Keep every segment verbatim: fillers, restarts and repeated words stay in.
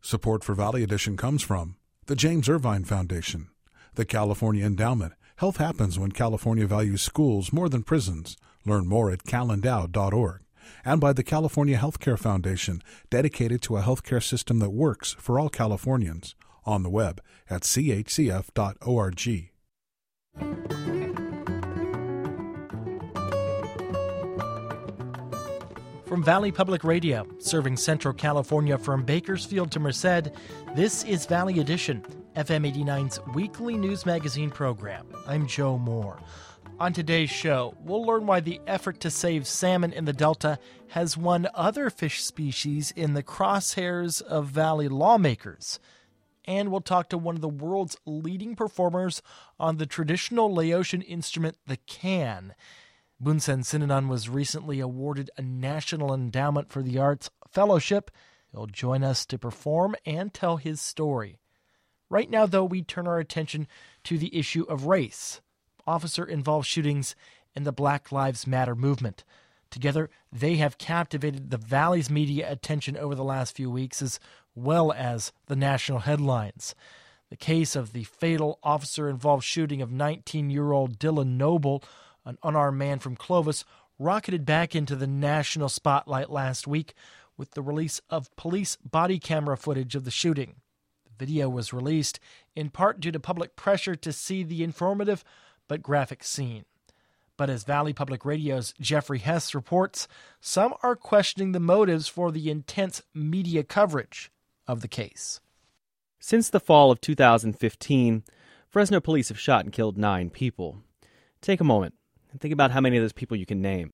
Support for Valley Edition comes from the James Irvine Foundation, the California Endowment. Health happens when California values schools more than prisons. Learn more at cal endow dot org. And by the California Healthcare Foundation, dedicated to a healthcare system that works for all Californians. On the web at c h c f dot org. From Valley Public Radio, serving Central California from Bakersfield to Merced, this is Valley Edition, F M eighty-nine's weekly news magazine program. I'm Joe Moore. On today's show, we'll learn why the effort to save salmon in the Delta has won other fish species in the crosshairs of Valley lawmakers. And we'll talk to one of the world's leading performers on the traditional Laotian instrument, the can. Bunsen Sinanan was recently awarded a National Endowment for the Arts Fellowship. He'll join us to perform and tell his story. Right now, though, we turn our attention to the issue of race, officer-involved shootings, and the Black Lives Matter movement. Together, they have captivated the Valley's media attention over the last few weeks, as well as the national headlines. The case of the fatal officer-involved shooting of nineteen-year-old Dylan Noble, an unarmed man from Clovis, rocketed back into the national spotlight last week with the release of police body camera footage of the shooting. The video was released in part due to public pressure to see the informative but graphic scene. But as Valley Public Radio's Jeffrey Hess reports, some are questioning the motives for the intense media coverage of the case. Since the fall of two thousand fifteen, Fresno police have shot and killed nine people. Take a moment and think about how many of those people you can name.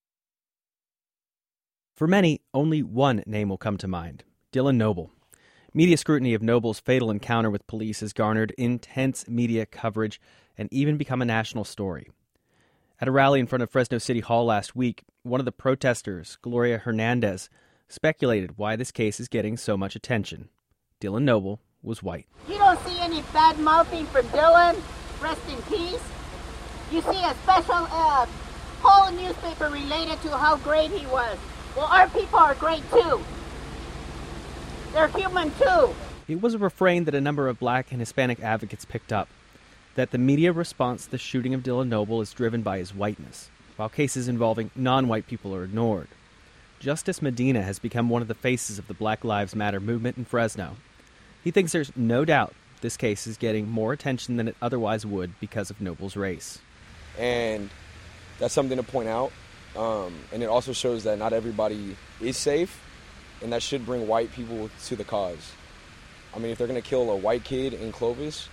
For many, only one name will come to mind: Dylan Noble. Media scrutiny of Noble's fatal encounter with police has garnered intense media coverage and even become a national story. At a rally in front of Fresno City Hall last week, one of the protesters, Gloria Hernandez, speculated why this case is getting so much attention. Dylan Noble was white. You don't see any bad mouthing from Dylan? Rest in peace. You see a special uh, whole newspaper related to how great he was. Well, our people are great too. They're human too. It was a refrain that a number of black and Hispanic advocates picked up, that the media response to the shooting of Dylan Noble is driven by his whiteness, while cases involving non-white people are ignored. Justice Medina has become one of the faces of the Black Lives Matter movement in Fresno. He thinks there's no doubt this case is getting more attention than it otherwise would because of Noble's race. And that's something to point out. Um, and it also shows that not everybody is safe, and that should bring white people to the cause. I mean, if they're going to kill a white kid in Clovis,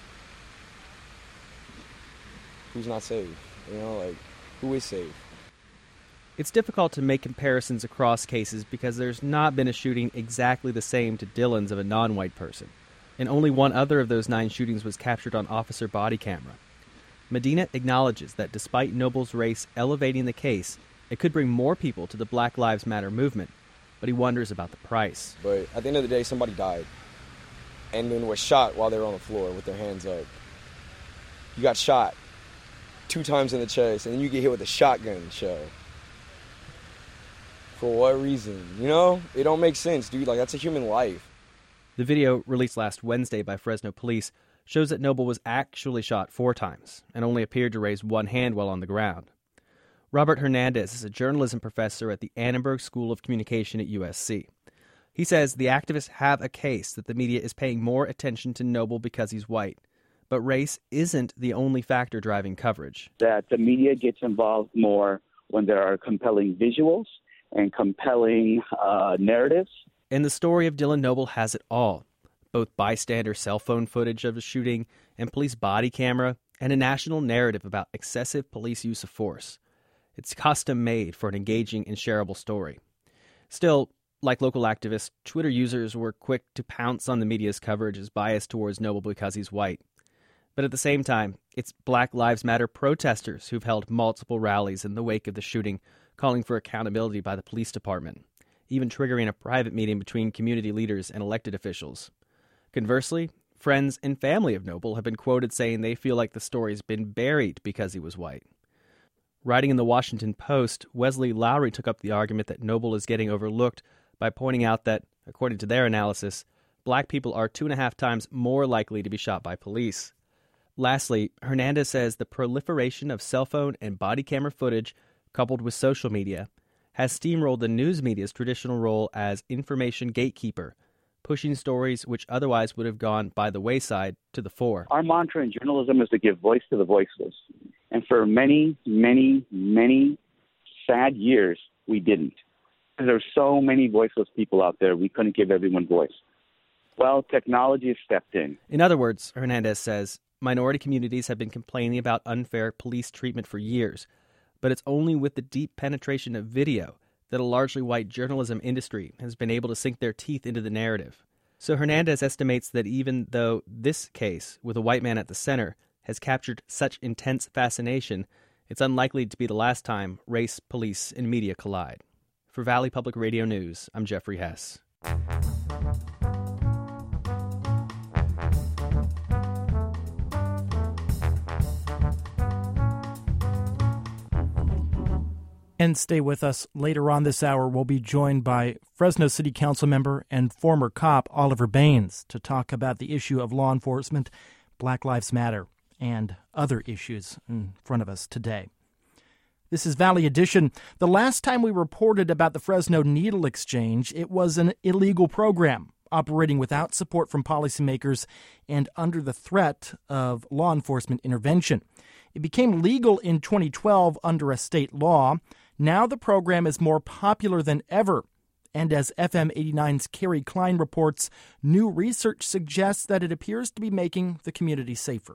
who's not safe? You know, like, who is safe? It's difficult to make comparisons across cases because there's not been a shooting exactly the same to Dylan's of a non-white person, and only one other of those nine shootings was captured on officer body camera. Medina acknowledges that despite Noble's race elevating the case, it could bring more people to the Black Lives Matter movement, but he wonders about the price. But at the end of the day, somebody died and then was shot while they were on the floor with their hands up. You got shot two times in the chest, and then you get hit with a shotgun shell. For what reason? You know? It don't make sense, dude. Like, that's a human life. The video, released last Wednesday by Fresno police, shows that Noble was actually shot four times and only appeared to raise one hand while on the ground. Robert Hernandez is a journalism professor at the Annenberg School of Communication at U S C. He says the activists have a case that the media is paying more attention to Noble because he's white. But race isn't the only factor driving coverage. That the media gets involved more when there are compelling visuals and compelling uh, narratives. And the story of Dylan Noble has it all. Both bystander cell phone footage of the shooting and police body camera, and a national narrative about excessive police use of force. It's custom-made for an engaging and shareable story. Still, like local activists, Twitter users were quick to pounce on the media's coverage as biased towards Noble because he's white. But at the same time, it's Black Lives Matter protesters who've held multiple rallies in the wake of the shooting, calling for accountability by the police department, even triggering a private meeting between community leaders and elected officials. Conversely, friends and family of Noble have been quoted saying they feel like the story's been buried because he was white. Writing in the Washington Post, Wesley Lowry took up the argument that Noble is getting overlooked by pointing out that, according to their analysis, black people are two and a half times more likely to be shot by police. Lastly, Hernandez says the proliferation of cell phone and body camera footage, coupled with social media, has steamrolled the news media's traditional role as information gatekeeper, pushing stories which otherwise would have gone by the wayside to the fore. Our mantra in journalism is to give voice to the voiceless. And for many, many, many sad years, we didn't. There are so many voiceless people out there, we couldn't give everyone voice. Well, technology has stepped in. In other words, Hernandez says, minority communities have been complaining about unfair police treatment for years, but it's only with the deep penetration of video that a largely white journalism industry has been able to sink their teeth into the narrative. So Hernandez estimates that even though this case, with a white man at the center, has captured such intense fascination, it's unlikely to be the last time race, police, and media collide. For Valley Public Radio News, I'm Jeffrey Hess. And stay with us. Later on this hour, we'll be joined by Fresno City Council member and former cop Oliver Baines to talk about the issue of law enforcement, Black Lives Matter, and other issues in front of us today. This is Valley Edition. The last time we reported about the Fresno Needle Exchange, it was an illegal program operating without support from policymakers and under the threat of law enforcement intervention. It became legal in twenty twelve under a state law. Now the program is more popular than ever. And as F M eighty-nine's Carrie Klein reports, new research suggests that it appears to be making the community safer.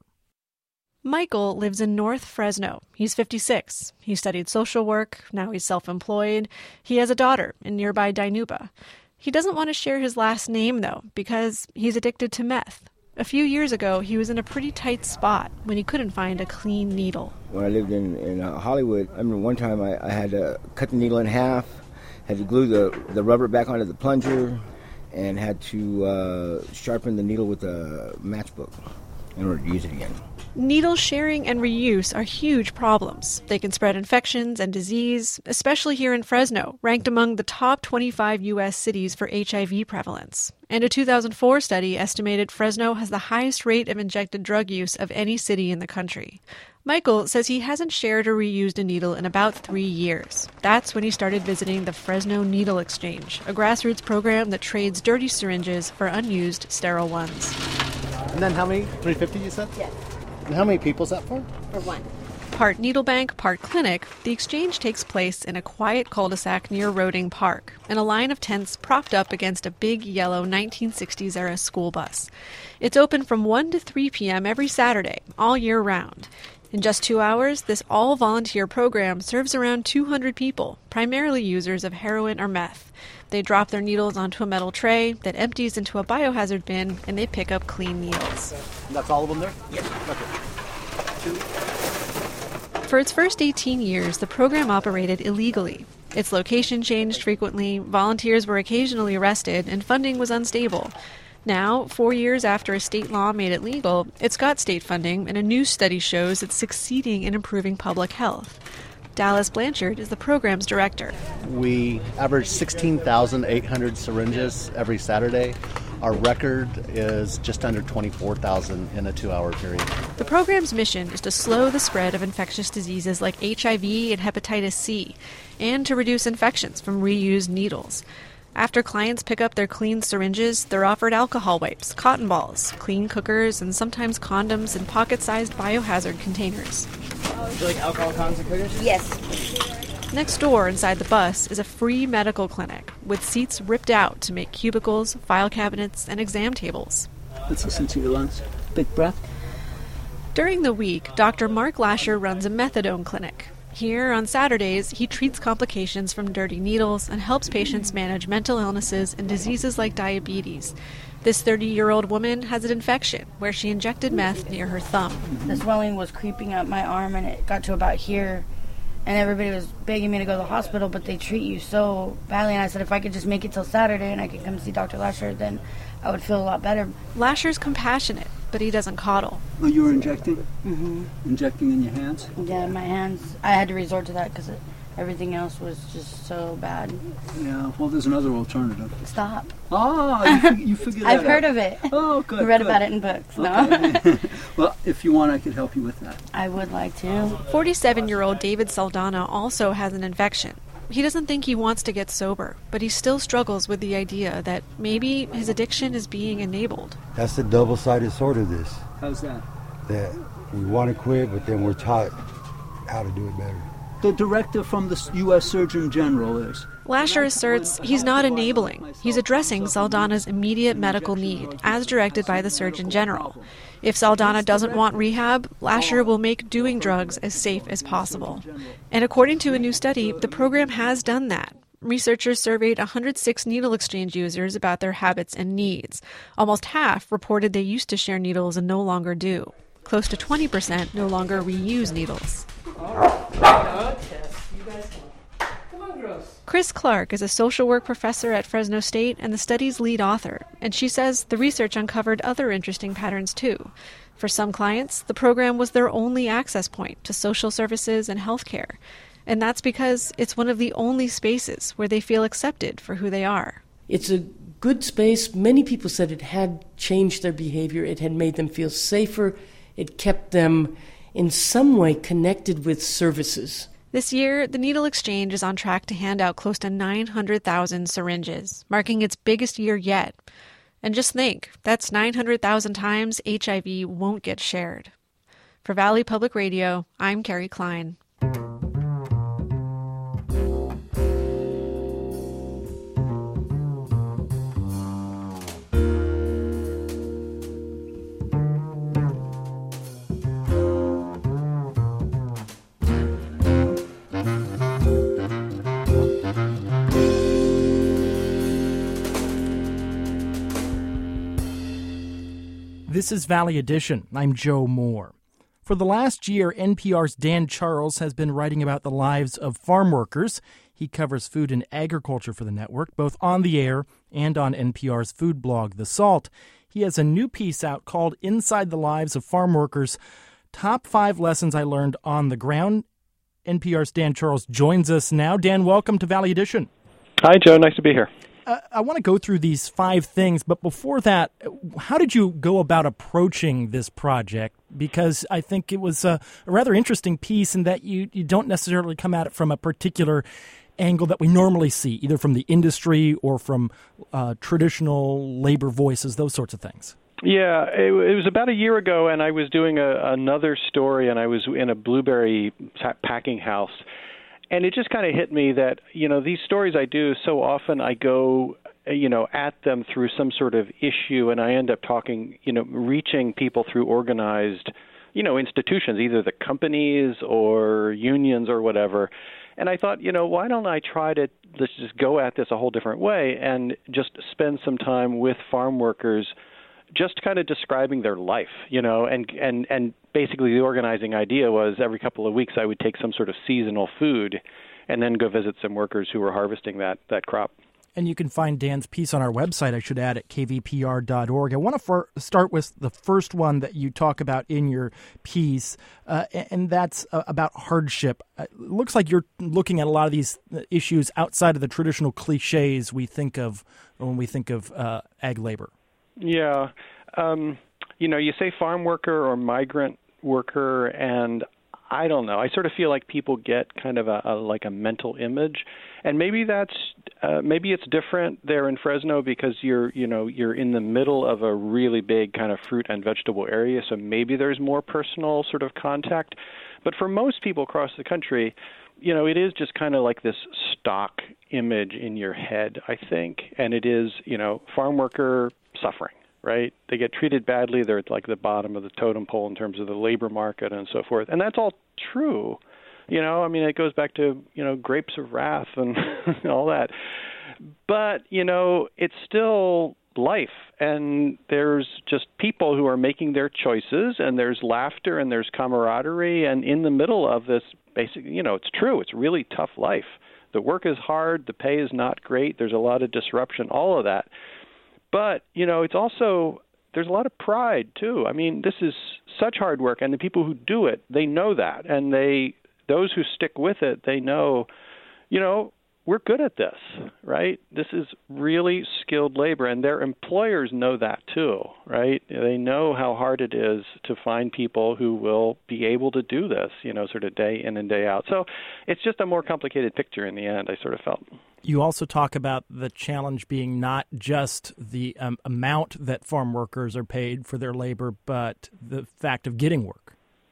Michael lives in North Fresno. He's fifty-six. He studied social work. Now he's self-employed. He has a daughter in nearby Dinuba. He doesn't want to share his last name, though, because he's addicted to meth. A few years ago, he was in a pretty tight spot when he couldn't find a clean needle. When I lived in, in uh, Hollywood, I remember one time I, I had to cut the needle in half, had to glue the, the rubber back onto the plunger, and had to uh, sharpen the needle with a matchbook in order to use it again. Needle sharing and reuse are huge problems. They can spread infections and disease, especially here in Fresno, ranked among the top twenty-five U S cities for H I V prevalence. And a two thousand four study estimated Fresno has the highest rate of injected drug use of any city in the country. Michael says he hasn't shared or reused a needle in about three years. That's when he started visiting the Fresno Needle Exchange, a grassroots program that trades dirty syringes for unused sterile ones. And then how many? three fifty you said? Yes. And how many people's that for? For one. Part needle bank, part clinic, the exchange takes place in a quiet cul-de-sac near Roding Park, in a line of tents propped up against a big yellow nineteen sixties-era school bus. It's open from one to three p.m. every Saturday, all year round. In just two hours, this all-volunteer program serves around two hundred people, primarily users of heroin or meth. They drop their needles onto a metal tray that empties into a biohazard bin, and they pick up clean needles. And that's all of them there? Yes. Okay. For its first eighteen years, the program operated illegally. Its location changed frequently, volunteers were occasionally arrested, and funding was unstable. Now, four years after a state law made it legal, it's got state funding, and a new study shows it's succeeding in improving public health. Dallas Blanchard is the program's director. We average sixteen thousand eight hundred syringes every Saturday. Our record is just under twenty-four thousand in a two-hour period. The program's mission is to slow the spread of infectious diseases like H I V and hepatitis C, and to reduce infections from reused needles. After clients pick up their clean syringes, they're offered alcohol wipes, cotton balls, clean cookers, and sometimes condoms in pocket-sized biohazard containers. Would you like alcohol condoms and cookers? Yes. Next door, inside the bus, is a free medical clinic with seats ripped out to make cubicles, file cabinets, and exam tables. Let's listen to your lungs. Big breath. During the week, Doctor Mark Lasher runs a methadone clinic. Here, on Saturdays, he treats complications from dirty needles and helps patients manage mental illnesses and diseases like diabetes. This thirty-year-old woman has an infection where she injected meth near her thumb. The swelling was creeping up my arm, and it got to about here. And everybody was begging me to go to the hospital, but they treat you so badly. And I said if I could just make it till Saturday and I could come see Doctor Lasher, then I would feel a lot better. Lasher's compassionate, but he doesn't coddle. Oh, you were injecting? Mm-hmm. Injecting in your hands? Yeah, my hands. I had to resort to that because it everything else was just so bad. Yeah, well, there's another alternative. Stop. Oh, you, fig- you figured that I've heard out. of it. Oh, good. I read good. about it in books. Okay. No. Well, if you want, I could help you with that. I would like to. forty-seven-year-old David Saldana also has an infection. He doesn't think he wants to get sober, but he still struggles with the idea that maybe his addiction is being enabled. That's the double-sided sword of this. How's that? That we want to quit, but then we're taught how to do it better. The directive from the U S Surgeon General is... Lasher asserts he's not enabling. He's addressing Saldana's immediate medical need, as directed by the Surgeon General. If Saldana doesn't want rehab, Lasher will make doing drugs as safe as possible. And according to a new study, the program has done that. Researchers surveyed one hundred six needle exchange users about their habits and needs. Almost half reported they used to share needles and no longer do. Close to twenty percent no longer reuse needles. Chris Clark is a social work professor at Fresno State and the study's lead author, and she says the research uncovered other interesting patterns too. For some clients, the program was their only access point to social services and healthcare, and that's because it's one of the only spaces where they feel accepted for who they are. It's a good space. Many people said it had changed their behavior. It had made them feel safer. It kept them in some way connected with services. This year, the Needle Exchange is on track to hand out close to nine hundred thousand syringes, marking its biggest year yet. And just think, that's nine hundred thousand times H I V won't get shared. For Valley Public Radio, I'm Carrie Klein. This is Valley Edition. I'm Joe Moore. For the last year, N P R's Dan Charles has been writing about the lives of farm workers. He covers food and agriculture for the network, both on the air and on N P R's food blog, The Salt. He has a new piece out called Inside the Lives of Farm Workers, Top Five Lessons I Learned on the Ground. N P R's Dan Charles joins us now. Dan, welcome to Valley Edition. Hi, Joe. Nice to be here. Uh, I want to go through these five things, but before that, how did you go about approaching this project? Because I think it was a, a rather interesting piece in that you, you don't necessarily come at it from a particular angle that we normally see, either from the industry or from uh, traditional labor voices, those sorts of things. Yeah, it, it was about a year ago, and I was doing a, another story, and I was in a blueberry packing house. And it just kind of hit me that, you know, these stories I do, so often I go, you know, at them through some sort of issue, and I end up talking, you know, reaching people through organized, you know, institutions, either the companies or unions or whatever. And I thought, you know, why don't I try to let's just go at this a whole different way and just spend some time with farm workers just kind of describing their life, you know, and, and, and basically the organizing idea was every couple of weeks I would take some sort of seasonal food and then go visit some workers who were harvesting that, that crop. And you can find Dan's piece on our website, I should add, at k v p r dot org. I want to for, start with the first one that you talk about in your piece, uh, and that's uh, about hardship. It looks like you're looking at a lot of these issues outside of the traditional cliches we think of when we think of uh, ag labor. Yeah. Um, you know, you say farm worker or migrant worker, and I don't know. I sort of feel like people get kind of a, a like a mental image, and maybe that's uh, maybe it's different there in Fresno because you're you know you're in the middle of a really big kind of fruit and vegetable area, so maybe there's more personal sort of contact. But for most people across the country, you know, it is just kind of like this stock image in your head, I think, and it is you know farm worker suffering. Right? They get treated badly. They're at like the bottom of the totem pole in terms of the labor market and so forth. And that's all true. You know, I mean, it goes back to, you know, grapes of wrath and all that. But, you know, it's still life. And there's just people who are making their choices, and there's laughter and there's camaraderie. And in the middle of this, basically, you know, it's true. It's really tough life. The work is hard. The pay is not great. There's a lot of disruption, all of that. But, you know, it's also, there's a lot of pride, too. I mean, this is such hard work, and the people who do it, they know that, and they those who stick with it, they know, you know, we're good at this, right? This is really skilled labor, and their employers know that too, right? They know how hard it is to find people who will be able to do this, you know, sort of day in and day out. So it's just a more complicated picture in the end, I sort of felt. You also talk about the challenge being not just the um, amount that farm workers are paid for their labor, but the fact of getting work.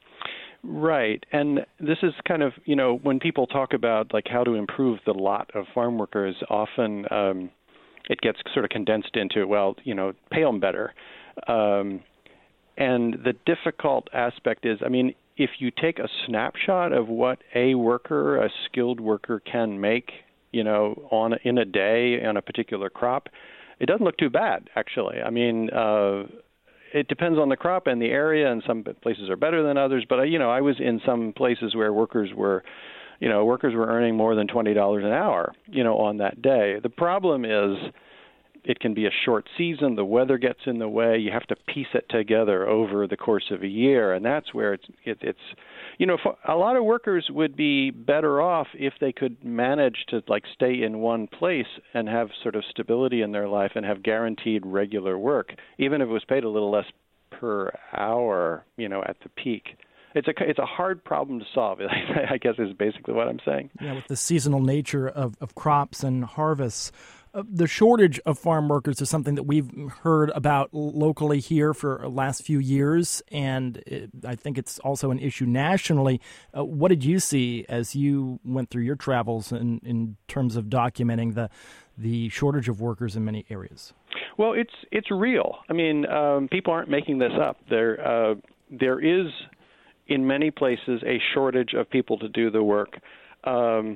Right. And this is kind of, you know, when people talk about like how to improve the lot of farm workers, often um, it gets sort of condensed into, well, you know, pay them better. Um, and the difficult aspect is, I mean, if you take a snapshot of what a worker, a skilled worker can make, you know, on in a day on a particular crop, it doesn't look too bad, actually. I mean, uh, it depends on the crop and the area, and some places are better than others. But, you know, I was in some places where workers were, you know, workers were earning more than twenty dollars an hour, you know, on that day. The problem is it can be a short season. The weather gets in the way. You have to piece it together over the course of a year, and that's where it's, it, it's you know, a lot of workers would be better off if they could manage to, like, stay in one place and have sort of stability in their life and have guaranteed regular work, even if it was paid a little less per hour, you know, at the peak. It's a it's a hard problem to solve, I guess is basically what I'm saying. Yeah, with the seasonal nature of, of crops and harvests. Uh, the shortage of farm workers is something that we've heard about locally here for the last few years, and it, I think it's also an issue nationally. Uh, what did you see as you went through your travels in, in terms of documenting the the shortage of workers in many areas? Well, it's it's real. I mean, um, people aren't making this up. There uh, there is, in many places, a shortage of people to do the work. Um,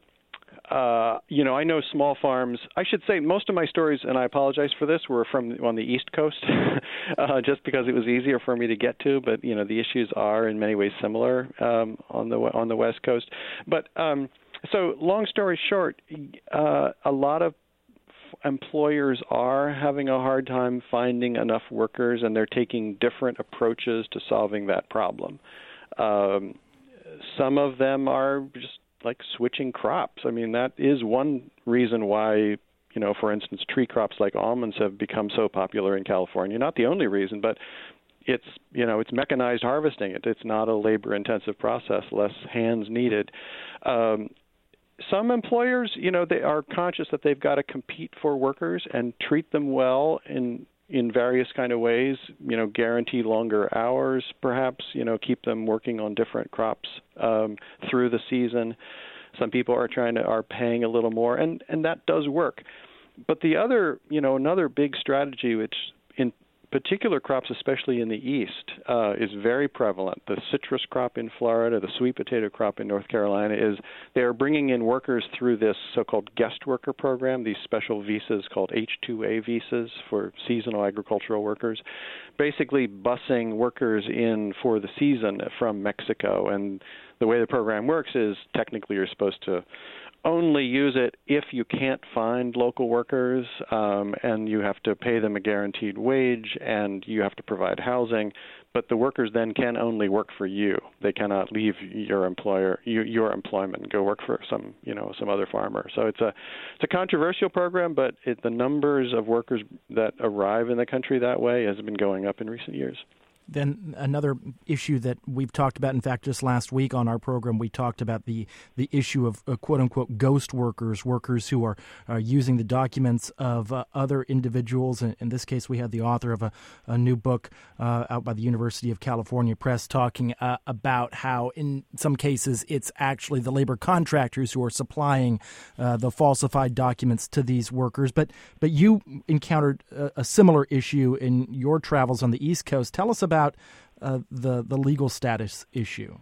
Uh, you know, I know small farms. I should say most of my stories, and I apologize for this, were from on the East Coast, uh, just because it was easier for me to get to. But you know, the issues are in many ways similar um, on the on the West Coast. But um, so, long story short, uh, a lot of employers are having a hard time finding enough workers, and they're taking different approaches to solving that problem. Um, some of them are just like switching crops. I mean, that is one reason why, you know, for instance, tree crops like almonds have become so popular in California. Not the only reason, but it's, you know, it's mechanized harvesting. It, it's not a labor-intensive process, less hands needed. Um, some employers, you know, they are conscious that they've got to compete for workers and treat them well in in various kind of ways, you know, guarantee longer hours, perhaps, you know, keep them working on different crops um, through the season. Some people are trying to, are paying a little more, and, and that does work. But the other, you know, another big strategy, which in particular crops, especially in the East, uh, is very prevalent. The citrus crop in Florida, the sweet potato crop in North Carolina, is they are bringing in workers through this so-called guest worker program, these special visas called H two A visas for seasonal agricultural workers, basically busing workers in for the season from Mexico. And the way the program works is technically you're supposed to only use it if you can't find local workers, um, and you have to pay them a guaranteed wage, and you have to provide housing. But the workers then can only work for you. They cannot leave your employer, you, your employment, and go work for some, you know, some other farmer. So it's a, it's a controversial program, but it, the numbers of workers that arrive in the country that way has been going up in recent years. Then another issue that we've talked about, in fact, just last week on our program, we talked about the, the issue of uh, quote-unquote ghost workers, workers who are, are using the documents of uh, other individuals. In, in this case, we had the author of a, a new book uh, out by the University of California Press talking uh, about how in some cases it's actually the labor contractors who are supplying uh, the falsified documents to these workers. But, but you encountered a, a similar issue in your travels on the East Coast. Tell us about about uh, the, the legal status issue.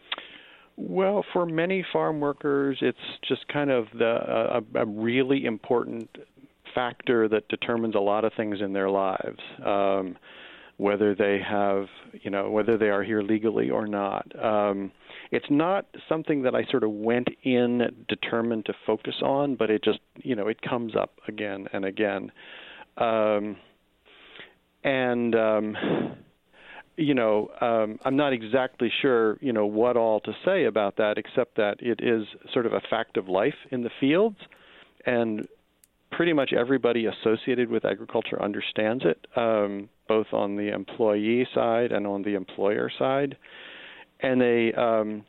Well, for many farm workers, it's just kind of the, uh, a, a really important factor that determines a lot of things in their lives, um, whether they have, you know, whether they are here legally or not. Um, it's not something that I sort of went in determined to focus on, but it just, you know, it comes up again and again. Um, and... Um, you know, um, I'm not exactly sure, you know, what all to say about that, except that it is sort of a fact of life in the fields, and pretty much everybody associated with agriculture understands it, um, both on the employee side and on the employer side. And they, um,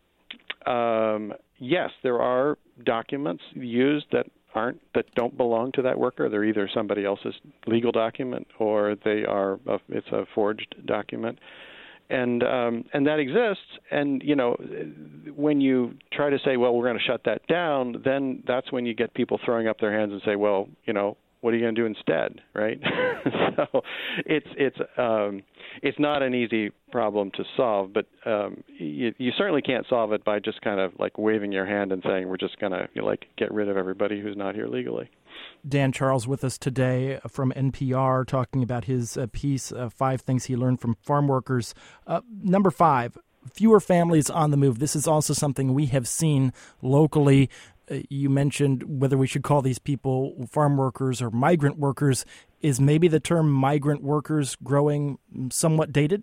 um, yes, there are documents used that aren't that don't belong to that worker. They're either somebody else's legal document or they are a, it's a forged document, and um, and that exists. And you know, when you try to say, well, we're going to shut that down, then that's when you get people throwing up their hands and say, well, you know, what are you going to do instead, right? So it's it's um, it's not an easy problem to solve, but um, you, you certainly can't solve it by just kind of like waving your hand and saying we're just going to you know, like get rid of everybody who's not here legally. Dan Charles with us today from N P R talking about his uh, piece, uh, Five Things He Learned from Farm Workers. Uh, number five, fewer families on the move. This is also something we have seen locally. Uh, you mentioned whether we should call these people farm workers or migrant workers. Is maybe the term migrant workers growing somewhat dated?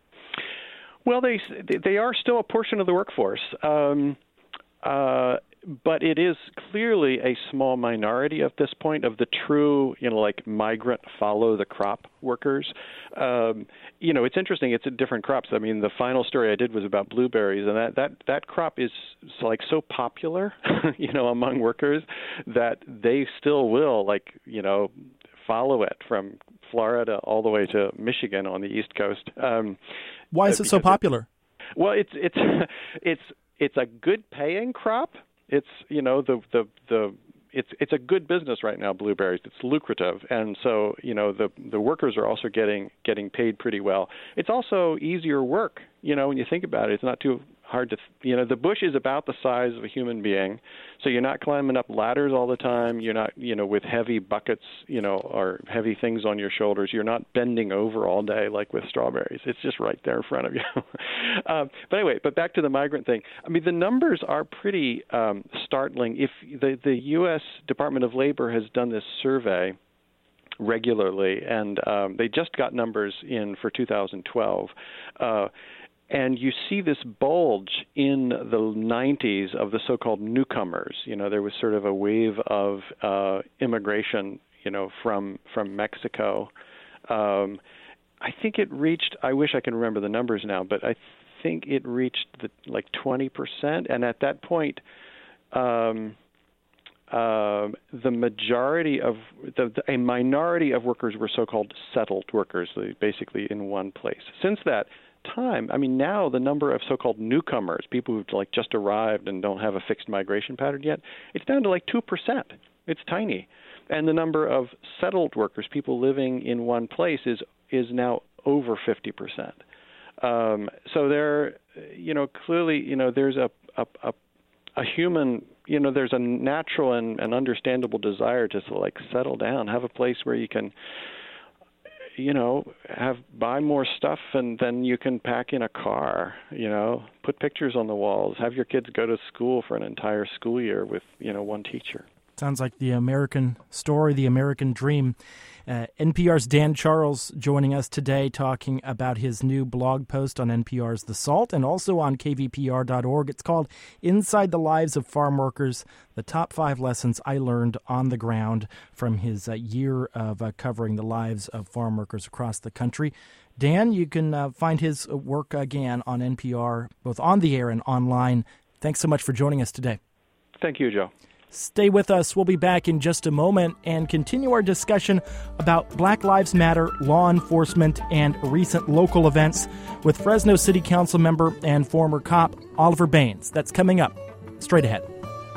Well, they they are still a portion of the workforce, um, uh, but it is clearly a small minority at this point of the true, you know, like migrant follow the crop workers. Um, you know, it's interesting. It's at different crops. I mean, the final story I did was about blueberries, and that that, that crop is like so popular, you know, among workers that they still will, like, you know, follow it from Florida all the way to Michigan on the East Coast. Um, Why is it so popular? It, well, it's it's it's it's a good paying crop. It's you know the the the it's it's a good business right now. Blueberries, it's lucrative, and so you know the the workers are also getting getting paid pretty well. It's also easier work. You know, when you think about it, it's not too hard to, you know, the bush is about the size of a human being, so you're not climbing up ladders all the time. You're not, you know, with heavy buckets, you know, or heavy things on your shoulders. You're not bending over all day like with strawberries. It's just right there in front of you. um, but anyway, but back to the migrant thing. I mean, the numbers are pretty um, startling. If the, the U S Department of Labor has done this survey regularly, and um, they just got numbers in for two thousand twelve, uh, and you see this bulge in the nineties of the so-called newcomers. You know, there was sort of a wave of uh, immigration, you know, from from Mexico. Um, I think it reached, I wish I can remember the numbers now, but I think it reached the, like twenty percent. And at that point, um, um, the majority of, the, the, a minority of workers were so-called settled workers, basically in one place. Since that time, I mean, now the number of so-called newcomers, people who've like just arrived and don't have a fixed migration pattern yet, it's down to like two percent. It's tiny. And the number of settled workers, people living in one place, is is now over fifty percent. Um, so there, you know, clearly, you know, there's a a, a, a human, you know, there's a natural and, and understandable desire to like settle down, have a place where you can, you know, have buy more stuff, and then you can pack in a car, you know, put pictures on the walls, have your kids go to school for an entire school year with, you know, one teacher. Sounds like the American story, the American dream. Uh, N P R's Dan Charles joining us today talking about his new blog post on N P R's The Salt and also on K V P R dot org. It's called Inside the Lives of Farm Workers, the top five lessons I learned on the ground from his uh, year of uh, covering the lives of farm workers across the country. Dan, you can uh, find his work again on N P R, both on the air and online. Thanks so much for joining us today. Thank you, Joe. Stay with us. We'll be back in just a moment and continue our discussion about Black Lives Matter, law enforcement, and recent local events with Fresno City Council member and former cop Oliver Baines. That's coming up straight ahead.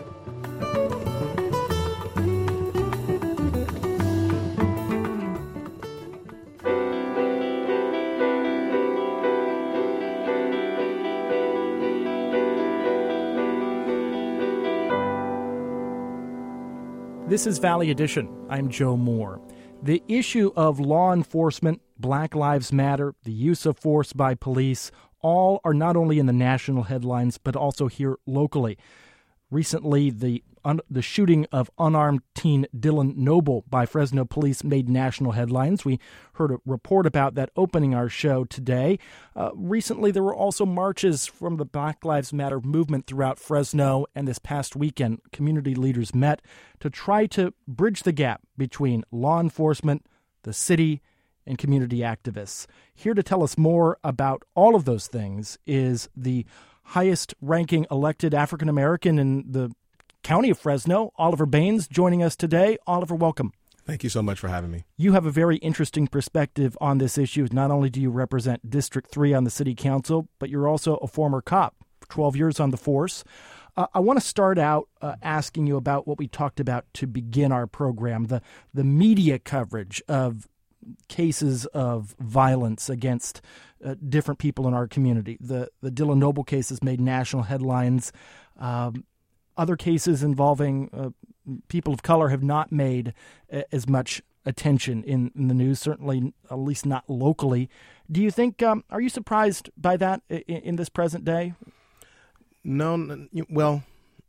This is Valley Edition. I'm Joe Moore. The issue of law enforcement, Black Lives Matter, the use of force by police, all are not only in the national headlines, but also here locally. Recently, the un- the shooting of unarmed teen Dylan Noble by Fresno police made national headlines. We heard a report about that opening our show today. Uh, recently, there were also marches from the Black Lives Matter movement throughout Fresno, and this past weekend, community leaders met to try to bridge the gap between law enforcement, the city, and community activists. Here to tell us more about all of those things is the highest-ranking elected African-American in the county of Fresno, Oliver Baines, joining us today. Oliver, welcome. Thank you so much for having me. You have a very interesting perspective on this issue. Not only do you represent District three on the city council, but you're also a former cop, twelve years on the force. Uh, I want to start out uh, asking you about what we talked about to begin our program, the, the media coverage of cases of violence against uh, different people in our community. The the Dylan Noble case has made national headlines. Um, other cases involving uh, people of color have not made uh, as much attention in, in the news, certainly at least not locally. Do you think, um, are you surprised by that in, in this present day? No, well,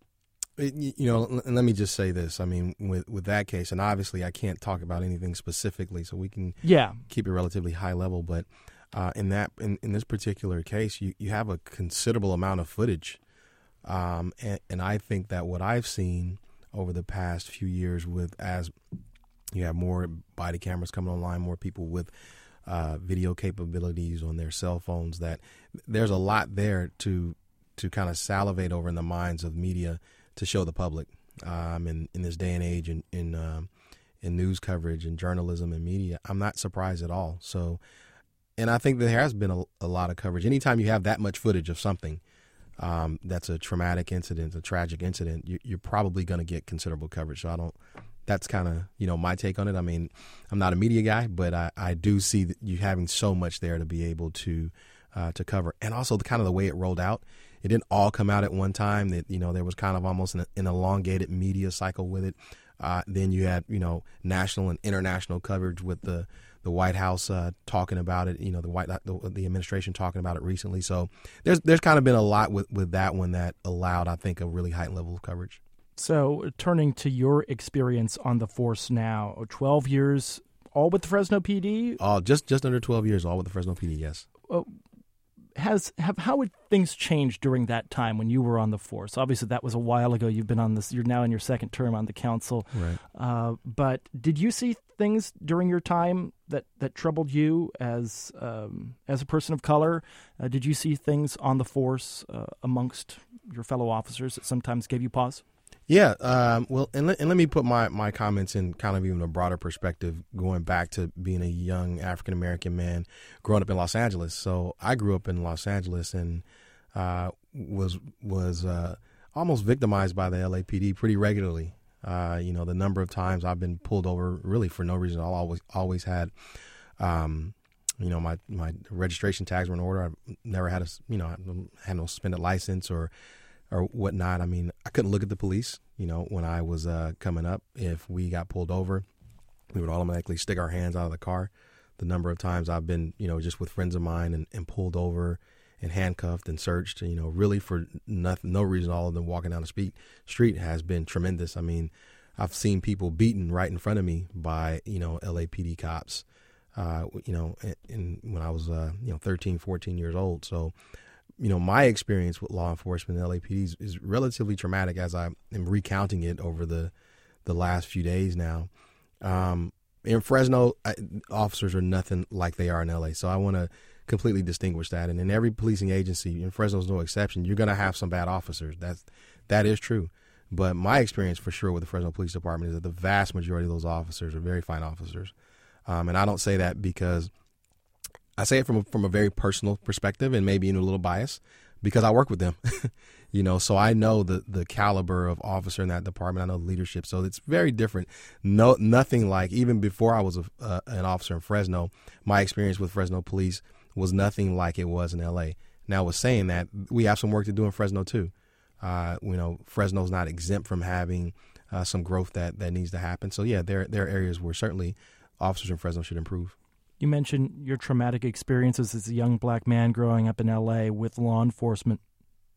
you know, and let me just say this. I mean, with, with that case, and obviously I can't talk about anything specifically, so we can yeah. keep it relatively high level. But uh, in that, in, in this particular case, you, you have a considerable amount of footage. Um, and, and I think that what I've seen over the past few years with as you have more body cameras coming online, more people with uh, video capabilities on their cell phones, that there's a lot there to to kind of salivate over in the minds of media to show the public um, in, in this day and age in in, um, in news coverage and journalism and media. I'm not surprised at all. So, and I think there has been a, a lot of coverage. Anytime you have that much footage of something um, that's a traumatic incident, a tragic incident, you, you're probably going to get considerable coverage. So I don't, that's kind of, you know, my take on it. I mean, I'm not a media guy, but I, I do see that you having so much there to be able to uh, to cover. And also the kind of the way it rolled out. It didn't all come out at one time. That, you know, there was kind of almost an, an elongated media cycle with it. Uh, then you had, you know, national and international coverage with the, the White House uh, talking about it. You know, the White the, the administration talking about it recently. So there's there's kind of been a lot with, with that one that allowed, I think, a really high level of coverage. So turning to your experience on the force now, twelve years, all with the Fresno P D? Uh, just just under twelve years, all with the Fresno P D, yes. Uh, Has have how had things changed during that time when you were on the force? Obviously, that was a while ago. You've been on this. You're now in your second term on the council. Right. Uh, but did you see things during your time that, that troubled you as um, as a person of color? Uh, did you see things on the force uh, amongst your fellow officers that sometimes gave you pause? Yeah, um, well, and let, and let me put my, my comments in kind of even a broader perspective, going back to being a young African-American man growing up in Los Angeles. So I grew up in Los Angeles and uh, was was uh, almost victimized by the L A P D pretty regularly. Uh, you know, the number of times I've been pulled over really for no reason. I always always had, um, you know, my, my registration tags were in order. I never had a, you know, had no suspended license or or whatnot. I mean, I couldn't look at the police, you know, when I was uh, coming up. If we got pulled over, we would automatically stick our hands out of the car. The number of times I've been, you know, just with friends of mine and, and pulled over and handcuffed and searched, you know, really for nothing, no reason other than walking down the street, street has been tremendous. I mean, I've seen people beaten right in front of me by, you know, L A P D cops, uh, you know, and, and when I was, uh, you know, thirteen, fourteen years old. So, you know, my experience with law enforcement and L A P D is, is relatively traumatic as I am recounting it over the the last few days now. Um, in Fresno, I, officers are nothing like they are in L A, so I want to completely distinguish that. And in every policing agency, and Fresno's no exception, you're going to have some bad officers. That's, that is true. But my experience for sure with the Fresno Police Department is that the vast majority of those officers are very fine officers. Um, and I don't say that because I say it from a, from a very personal perspective and maybe in a little bias because I work with them, you know, so I know the, the caliber of officer in that department. I know the leadership. So it's very different. No, nothing like even before I was a, uh, an officer in Fresno, my experience with Fresno police was nothing like it was in L A. Now, with saying that, we have some work to do in Fresno, too. Uh, you know, Fresno's not exempt from having uh, some growth that, that needs to happen. So, yeah, there, there are areas where certainly officers in Fresno should improve. You mentioned your traumatic experiences as a young black man growing up in L A with law enforcement.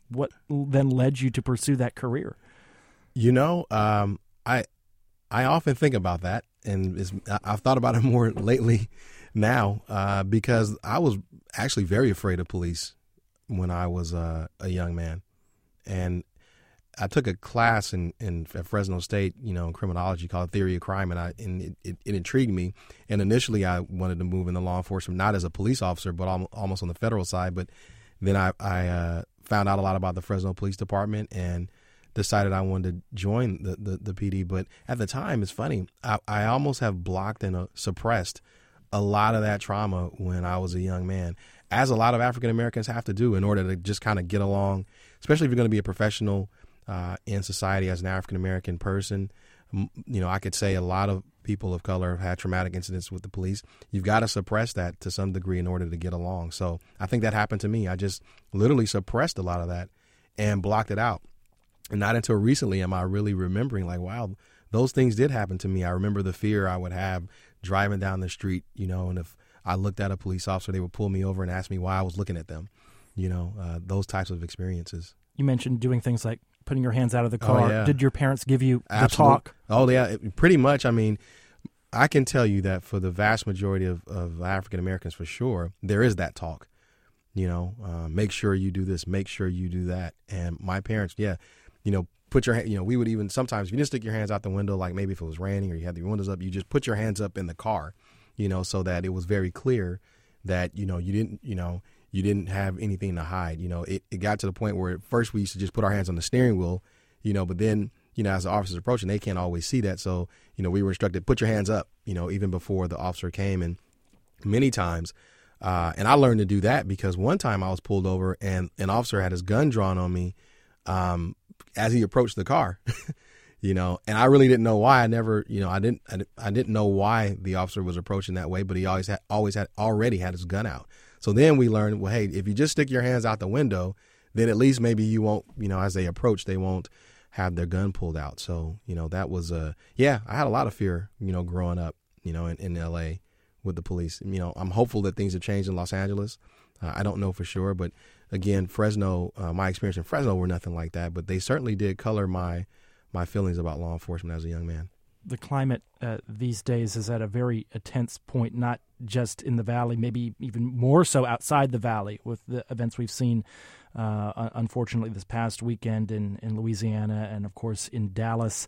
what then led you to pursue that career? You know, um, I I often think about that, and it's, I've thought about it more lately now uh, because I was actually very afraid of police when I was uh, a young man. And I took a class in, in at Fresno State, you know, in criminology called Theory of Crime, and I and it, it, it intrigued me. And initially, I wanted to move into law enforcement, not as a police officer, but al- almost on the federal side. But then I, I uh, found out a lot about the Fresno Police Department and decided I wanted to join the, the, the P D. But at the time, it's funny, I, I almost have blocked and uh, suppressed a lot of that trauma when I was a young man, as a lot of African Americans have to do in order to just kind of get along, especially if you're going to be a professional uh, in society as an African American person. You know, I could say a lot of people of color have had traumatic incidents with the police. You've got to suppress that to some degree in order to get along. So I think that happened to me. I just literally suppressed a lot of that and blocked it out. And not until recently am I really remembering, like, wow, those things did happen to me. I remember the fear I would have driving down the street, you know, and if I looked at a police officer, they would pull me over and ask me why I was looking at them, you know, uh, those types of experiences. You mentioned doing things like putting your hands out of the car. Oh, yeah. Did your parents give you the Absolute. talk? Oh, yeah, pretty much. I mean, I can tell you that for the vast majority of, of African Americans, for sure, there is that talk, you know, uh, make sure you do this, make sure you do that. And my parents, yeah, you know, put your, you know, we would even sometimes, if you didn't stick your hands out the window, like maybe if it was raining or you had the windows up, you just put your hands up in the car, you know, so that it was very clear that, you know, you didn't, you know, you didn't have anything to hide. You know, it, it got to the point where at first we used to just put our hands on the steering wheel, you know, but then, you know, as the officer's approaching, they can't always see that. So, you know, we were instructed, put your hands up, you know, even before the officer came. And many times, uh, and I learned to do that because one time I was pulled over and an officer had his gun drawn on me um, as he approached the car, you know, and I really didn't know why. I never, you know, I didn't, I, I didn't know why the officer was approaching that way, but he always had, always had already had his gun out. So then we learned, well, hey, if you just stick your hands out the window, then at least maybe you won't, you know, as they approach, they won't have their gun pulled out. So, you know, that was, uh, yeah, I had a lot of fear, you know, growing up, you know, in, in L A with the police. You know, I'm hopeful that things have changed in Los Angeles. Uh, I don't know for sure, but again, Fresno, uh, my experience in Fresno were nothing like that, but they certainly did color my, my feelings about law enforcement as a young man. The climate uh, these days is at a very tense point, not just in the Valley, maybe even more so outside the Valley with the events we've seen, uh, unfortunately, this past weekend in, in Louisiana and, of course, in Dallas.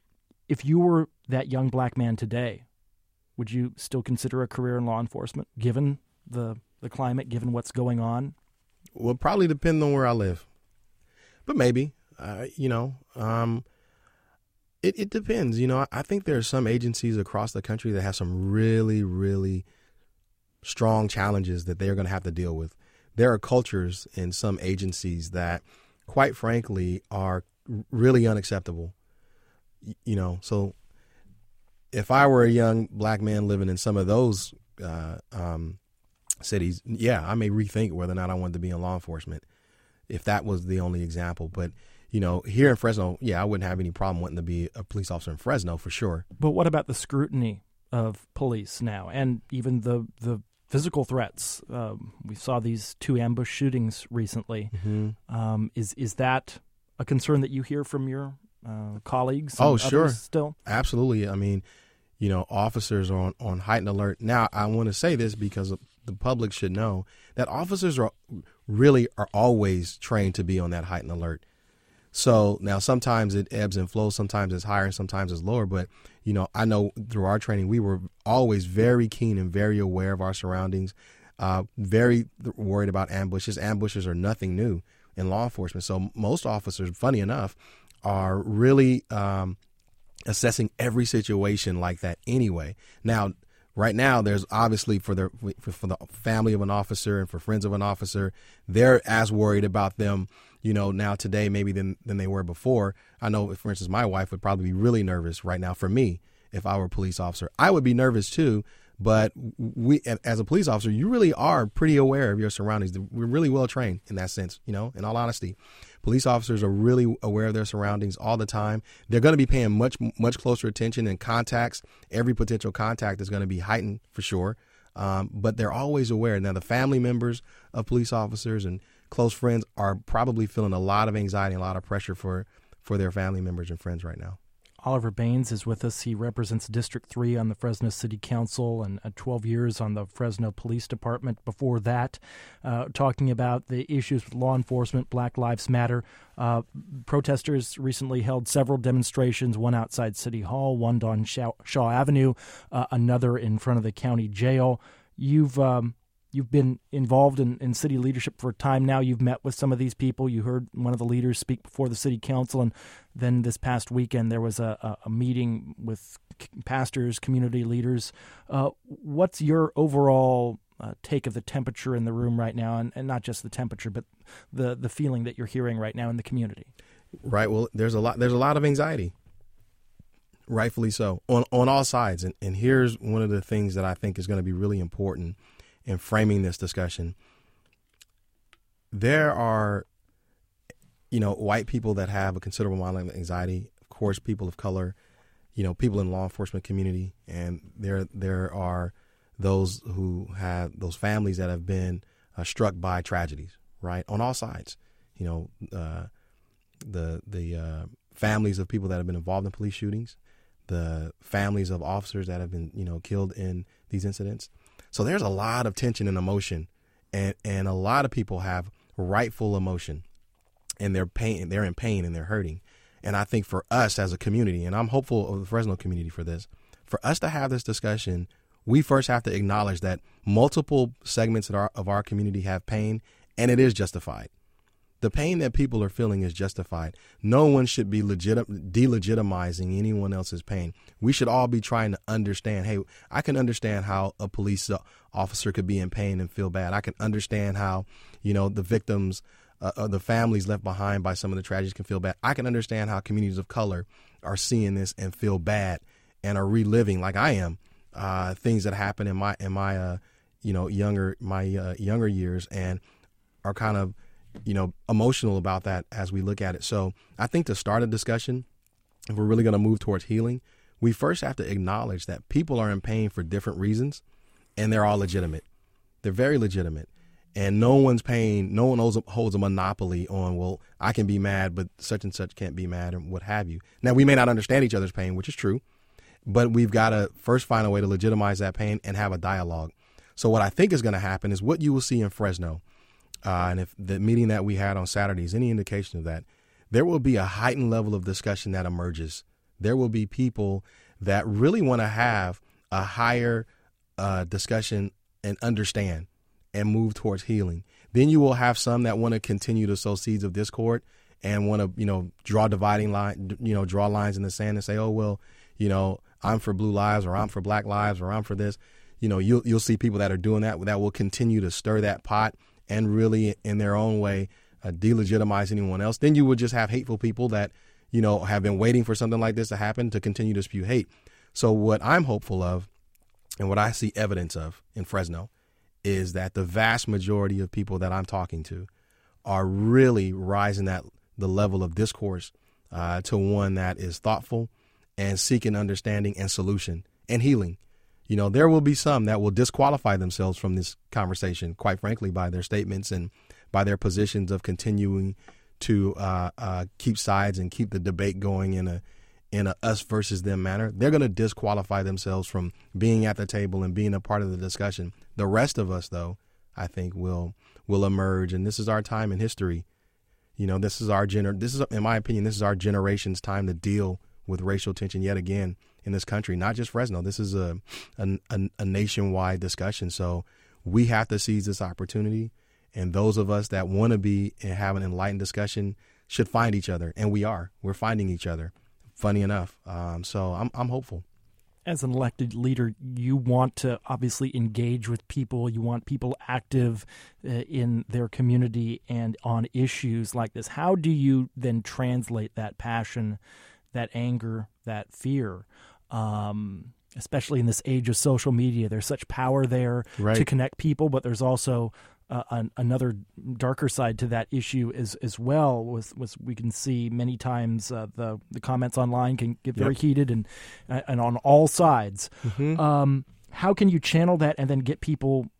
If you were that young black man today, would you still consider a career in law enforcement, given the, the climate, given what's going on? Well, probably depend on where I live, but maybe, uh, you know, um, It, it depends. You know, I think there are some agencies across the country that have some really, really strong challenges that they're going to have to deal with. There are cultures in some agencies that, quite frankly, are really unacceptable. You know, so if I were a young black man living in some of those uh, um, cities, yeah, I may rethink whether or not I wanted to be in law enforcement if that was the only example. But you know, here in Fresno, yeah, I wouldn't have any problem wanting to be a police officer in Fresno for sure. But what about the scrutiny of police now and even the the physical threats? Um, we saw these two ambush shootings recently. Mm-hmm. Um, is is that a concern that you hear from your uh, colleagues? And oh, others sure. Still? Absolutely. I mean, you know, officers are on, on heightened alert. Now, I want to say this because the public should know that officers are really are always trained to be on that heightened alert. So now sometimes it ebbs and flows, sometimes it's higher and sometimes it's lower. But, you know, I know through our training, we were always very keen and very aware of our surroundings, uh, very worried about ambushes. Ambushes are nothing new in law enforcement. So most officers, funny enough, are really um, assessing every situation like that anyway. Now, right now, there's obviously for the for, for the family of an officer and for friends of an officer, they're as worried about them, you know, now today maybe than than they were before. I know, for instance, my wife would probably be really nervous right now for me if I were a police officer. I would be nervous too, but we, as a police officer, you really are pretty aware of your surroundings. We're really well trained in that sense, you know, in all honesty. Police officers are really aware of their surroundings all the time. They're going to be paying much, much closer attention, and contacts. Every potential contact is going to be heightened for sure. Um, but they're always aware. Now, the family members of police officers and close friends are probably feeling a lot of anxiety and a lot of pressure for, for their family members and friends right now. Oliver Baines is with us. He represents District three on the Fresno City Council and uh, twelve years on the Fresno Police Department. Before that, uh, talking about the issues with law enforcement, Black Lives Matter. Uh, protesters recently held several demonstrations, one outside City Hall, one on Shaw, Shaw Avenue, uh, another in front of the county jail. You've um, You've been involved in, in city leadership for a time now. You've met with some of these people. You heard one of the leaders speak before the city council, and then this past weekend there was a, a, a meeting with pastors, community leaders. Uh, what's your overall uh, take of the temperature in the room right now, and, and not just the temperature, but the, the feeling that you're hearing right now in the community? Right. Well, there's a lot. There's a lot of anxiety, rightfully so, on on all sides. And, and here's one of the things that I think is going to be really important in framing this discussion. There are, you know, white people that have a considerable amount of anxiety, of course, people of color, you know, people in law enforcement community, and there there are those who have those families that have been uh, struck by tragedies, right, on all sides. You know, uh, the the uh, families of people that have been involved in police shootings, the families of officers that have been, you know, killed in these incidents. So there's a lot of tension and emotion, and, and a lot of people have rightful emotion, and they're pain, they're in pain and they're hurting. And I think for us as a community, and I'm hopeful of the Fresno community for this, for us to have this discussion, we first have to acknowledge that multiple segments of our, of our community have pain, and it is justified. The pain that people are feeling is justified. No one should be legit, delegitimizing anyone else's pain. We should all be trying to understand, hey, I can understand how a police officer could be in pain and feel bad. I can understand how, you know, the victims, uh, uh, the families left behind by some of the tragedies can feel bad. I can understand how communities of color are seeing this and feel bad and are reliving, like I am, uh, things that happened in my, in my, uh, you know, younger, my uh, younger years, and are kind of, you know, emotional about that as we look at it. So I think to start a discussion, if we're really going to move towards healing, we first have to acknowledge that people are in pain for different reasons, and they're all legitimate. They're very legitimate. And no one's pain, no one holds a, holds a monopoly on, well, I can be mad, but such and such can't be mad, and what have you. Now, we may not understand each other's pain, which is true, but we've got to first find a way to legitimize that pain and have a dialogue. So what I think is going to happen is what you will see in Fresno. Uh, and if the meeting that we had on Saturday is any indication of that, there will be a heightened level of discussion that emerges. There will be people that really want to have a higher uh, discussion and understand and move towards healing. Then you will have some that want to continue to sow seeds of discord and want to, you know, draw dividing line, you know, draw lines in the sand and say, oh, well, you know, I'm for blue lives, or I'm for black lives, or I'm for this. You know, you'll, you'll see people that are doing that, that will continue to stir that pot and really, in their own way, uh, delegitimize anyone else. Then you would just have hateful people that, you know, have been waiting for something like this to happen to continue to spew hate. So what I'm hopeful of, and what I see evidence of in Fresno, is that the vast majority of people that I'm talking to are really rising that the level of discourse uh, to one that is thoughtful and seeking understanding and solution and healing. You know, there will be some that will disqualify themselves from this conversation, quite frankly, by their statements and by their positions of continuing to uh, uh, keep sides and keep the debate going in a in a us versus them manner. They're going to disqualify themselves from being at the table and being a part of the discussion. The rest of us, though, I think will will emerge, and this is our time in history. You know, this is our gener. This is, in my opinion, this is our generation's time to deal with racial tension yet again in this country, not just Fresno. This is a, a, a nationwide discussion. So we have to seize this opportunity. And those of us that want to be and have an enlightened discussion should find each other. And we are. We're finding each other, funny enough. Um, so I'm, I'm hopeful. As an elected leader, you want to obviously engage with people. You want people active uh, in their community and on issues like this. How do you then translate that passion, that anger, that fear, um, especially in this age of social media? There's such power there right. to connect people, but there's also uh, an, another darker side to that issue as as well. With, with we can see many times uh, the the comments online can get very yep. heated and and on all sides. Mm-hmm. Um, how can you channel that and then get people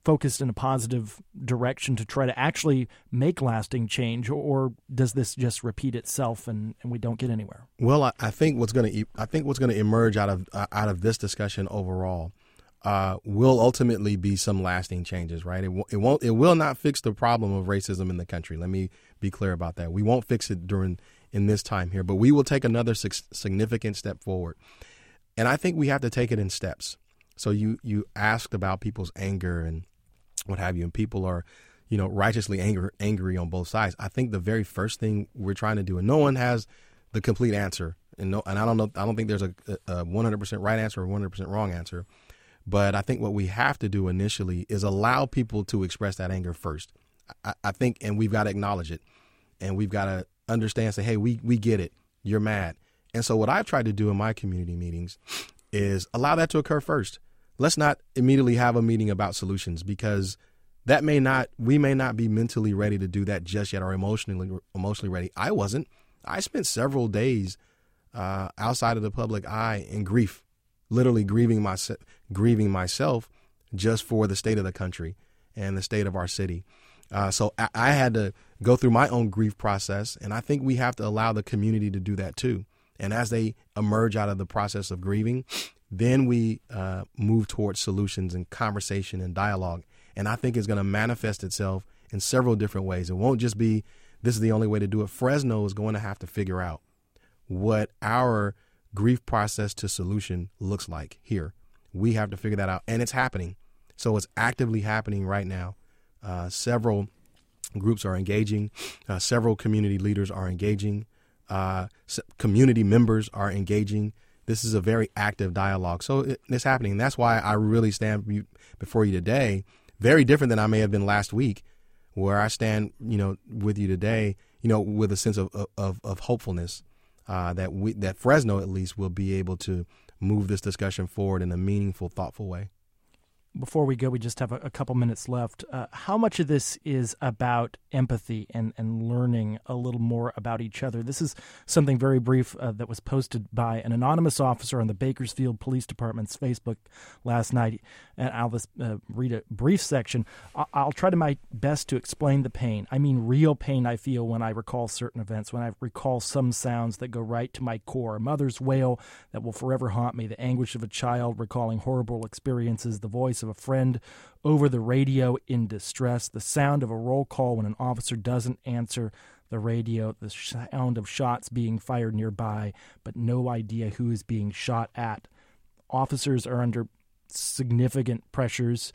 focused in a positive direction to try to actually make lasting change, or does this just repeat itself and, and we don't get anywhere? Well, I, I think what's going to I think what's going to emerge out of uh, out of this discussion overall uh, will ultimately be some lasting changes, right? It, w- it won't it will not fix the problem of racism in the country. Let me be clear about that. We won't fix it during in this time here, but we will take another sig- significant step forward, and I think we have to take it in steps. So you you asked about people's anger and what have you, and people are, you know, righteously angry angry on both sides. I think the very first thing we're trying to do, and no one has the complete answer, and no, and I don't know, I don't think there's a, a one hundred percent right answer or one hundred percent wrong answer, but I think what we have to do initially is allow people to express that anger first. I, I think, and we've got to acknowledge it, and we've got to understand, say, hey, we we get it, you're mad, and so what I've tried to do in my community meetings is allow that to occur first. Let's not immediately have a meeting about solutions, because that may not, we may not be mentally ready to do that just yet, or emotionally emotionally ready. I wasn't. I spent several days uh, outside of the public eye in grief, literally grieving myself, grieving myself just for the state of the country and the state of our city. Uh, so I, I had to go through my own grief process, and I think we have to allow the community to do that too. And as they emerge out of the process of grieving, then we uh, move towards solutions and conversation and dialogue. And I think it's going to manifest itself in several different ways. It won't just be, this is the only way to do it. Fresno is going to have to figure out what our grief process to solution looks like here. We have to figure that out. And it's happening. So it's actively happening right now. Uh, several groups are engaging. Uh, several community leaders are engaging. Uh, community members are engaging. This is a very active dialogue. So it, it's happening. And that's why I really stand before you today, very different than I may have been last week, where I stand, you know, with you today, you know, with a sense of of, of hopefulness uh, that we, that Fresno at least will be able to move this discussion forward in a meaningful, thoughtful way. Before we go, we just have a, a couple minutes left. Uh, how much of this is about empathy and, and learning a little more about each other? This is something very brief uh, that was posted by an anonymous officer on the Bakersfield Police Department's Facebook last night. And I'll just uh, read a brief section. I'll, I'll try to my best to explain the pain. I mean real pain I feel when I recall certain events, when I recall some sounds that go right to my core. A mother's wail that will forever haunt me, the anguish of a child recalling horrible experiences, the voice of a friend over the radio in distress, the sound of a roll call when an officer doesn't answer the radio, the sound of shots being fired nearby, but no idea who is being shot at. Officers are under significant pressures.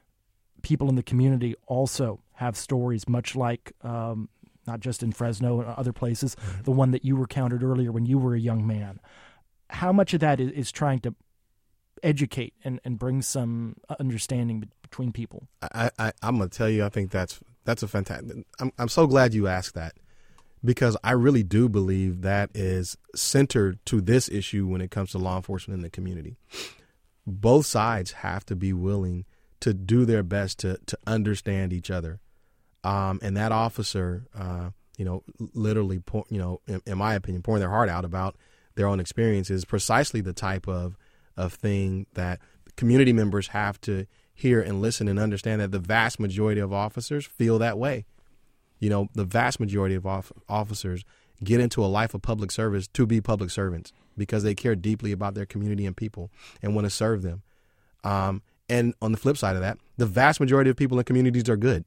People in the community also have stories, much like um, not just in Fresno and other places, mm-hmm. the one that you recounted earlier when you were a young man. How much of that is, is trying to educate and, and bring some understanding between people? I, I, I'm going to tell you, I think that's that's a fantastic. I'm, I'm so glad you asked that, because I really do believe that is centered to this issue when it comes to law enforcement in the community. Both sides have to be willing to do their best to, to understand each other. Um, and that officer, uh, you know, literally, pour, you know, in, in my opinion, pouring their heart out about their own experiences is precisely the type of of thing that community members have to hear and listen and understand, that the vast majority of officers feel that way. You know, the vast majority of off- officers get into a life of public service to be public servants because they care deeply about their community and people and want to serve them. Um, and on the flip side of that, the vast majority of people in communities are good.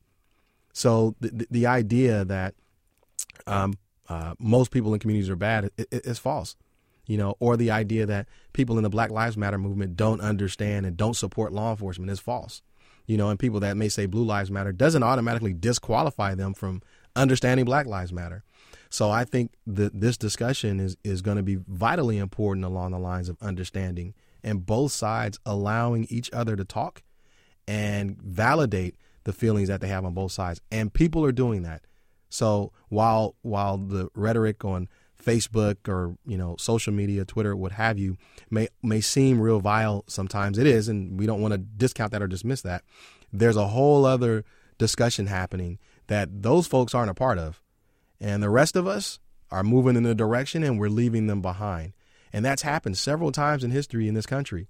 So the, the idea that um, uh, most people in communities are bad is, is false. You know, or the idea that people in the Black Lives Matter movement don't understand and don't support law enforcement is false. You know, and people that may say Blue Lives Matter doesn't automatically disqualify them from understanding Black Lives Matter. So I think that this discussion is, is going to be vitally important along the lines of understanding and both sides allowing each other to talk and validate the feelings that they have on both sides. And people are doing that. So while while the rhetoric on Facebook or, you know, social media, Twitter, what have you, may may seem real vile sometimes. It is, and we don't want to discount that or dismiss that. There's a whole other discussion happening that those folks aren't a part of. And the rest of us are moving in a direction and we're leaving them behind. And that's happened several times in history in this country,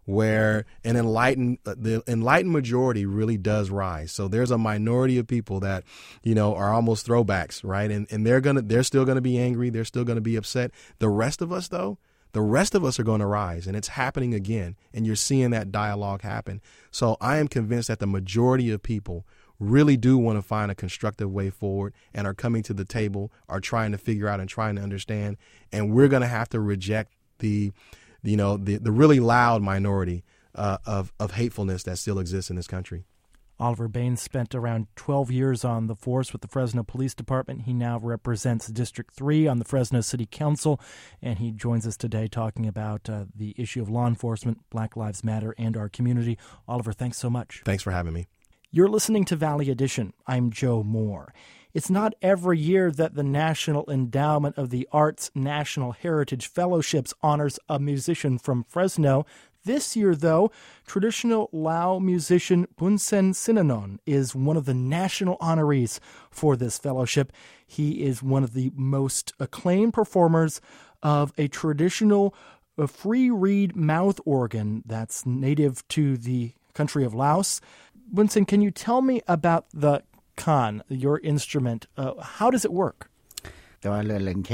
where an enlightened, the enlightened majority really does rise. So there's a minority of people that, you know, are almost throwbacks, right? And and they're gonna, they're still gonna be angry. They're still gonna be upset. The rest of us, though, the rest of us are going to rise, and it's happening again. And you're seeing that dialogue happen. So I am convinced that the majority of people really do want to find a constructive way forward and are coming to the table, are trying to figure out and trying to understand. And we're going to have to reject the, you know, the, the really loud minority uh, of, of hatefulness that still exists in this country. Oliver Baines spent around twelve years on the force with the Fresno Police Department. He now represents District three on the Fresno City Council, and he joins us today talking about uh, the issue of law enforcement, Black Lives Matter, and our community. Oliver, thanks so much. Thanks for having me. You're listening to Valley Edition. I'm Joe Moore. It's not every year that the National Endowment of the Arts National Heritage Fellowships honors a musician from Fresno. This year, though, traditional Lao musician Bunsen Sinanon is one of the national honorees for this fellowship. He is one of the most acclaimed performers of a traditional uh, free reed mouth organ that's native to the country of Laos. Bunsen, can you tell me about the khan, your instrument? Uh, how does it work? Uh,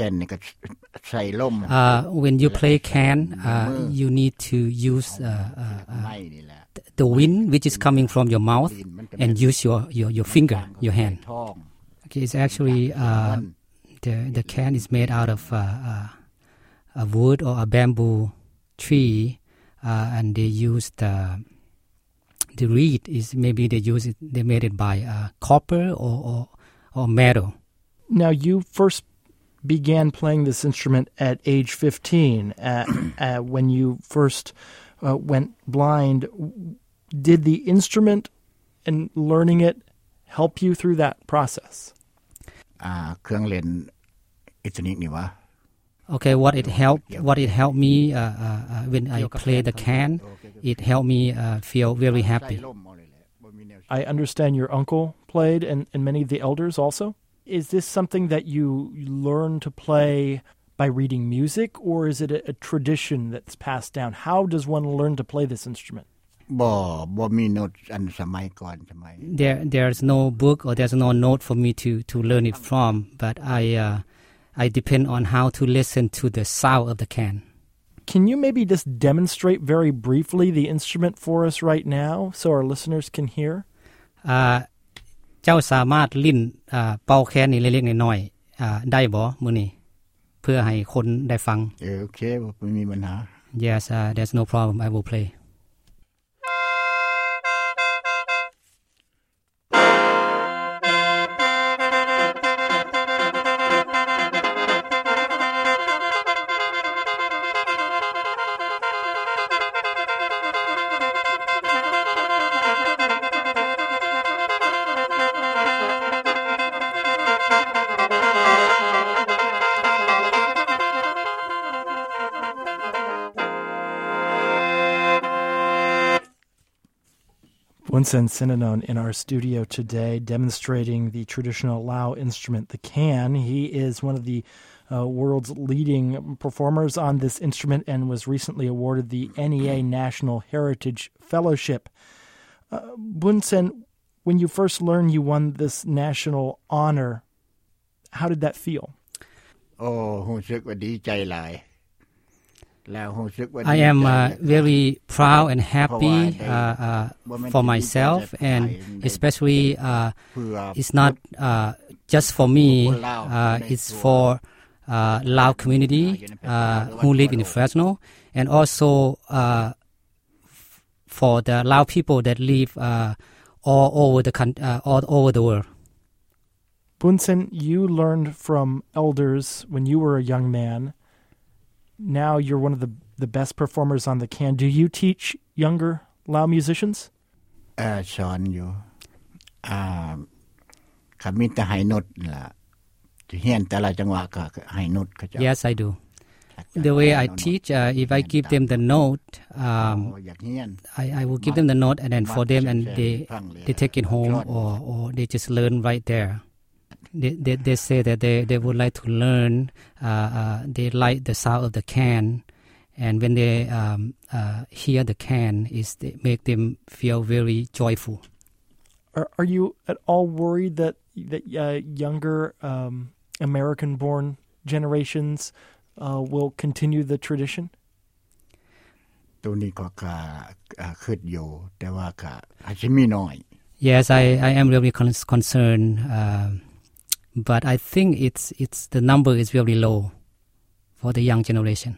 when you play can, uh, you need to use uh, uh, uh, the wind which is coming from your mouth and use your, your, your finger, your hand. Okay, it's actually uh, the the can is made out of uh, uh, a wood or a bamboo tree, uh, and they use the the reed is maybe they use it they made it by uh, copper or, or or metal. Now you first began playing this instrument at age fifteen. Uh, uh, when you first uh, went blind, did the instrument and learning it help you through that process? Uh, okay, what it helped, what it helped me uh, uh, when I play the can, it helped me uh, feel very happy. I understand your uncle played, and, and many of the elders also. Is this something that you learn to play by reading music, or is it a, a tradition that's passed down? How does one learn to play this instrument? There, there's no book or there's no note for me to, to learn it from, but I, uh, I depend on how to listen to the sound of the can. Can you maybe just demonstrate very briefly the instrument for us right now so our listeners can hear? Uh, เจ้าสามารถลิ้นเป่าแคนนี่เล็กๆน้อยๆได้บ่มื้อนี้เพื่อให้คนได้ฟังโอเคไม่มีปัญหา Yes, uh, there's no problem. I will play. Bunsen Sinanon in our studio today demonstrating the traditional Lao instrument, the can. He is one of the uh, world's leading performers on this instrument and was recently awarded the N E A National Heritage Fellowship. Uh, Bunsen, when you first learned you won this national honor, how did that feel? Oh, I am uh, very proud and happy uh, uh, for myself, and especially uh, it's not uh, just for me, uh, it's for uh, Lao community uh, who live in Fresno, and also uh, for the Lao people that live uh, all over the country, uh, all over the world. Bunsen, you learned from elders when you were a young man. Now you're one of the, the best performers on the can. Do you teach younger Lao musicians? Uh, um, yes, I do. The way I teach, uh, if I give them the note, um, I, I will give them the note, and then for them, and they they take it home, or, or they just learn right there. They, they they say that they, they would like to learn. Uh, uh, they like the sound of the can, and when they um, uh, hear the can, is they make them feel very joyful. Are, are you at all worried that that uh, younger um, American-born generations uh, will continue the tradition? ตัวนี้ก็ก็คิดอยู่แต่ว่าก็อาจจะมีน้อย Yes, I, I am really con- concerned, uh, but I think it's it's the number is really low for the young generation.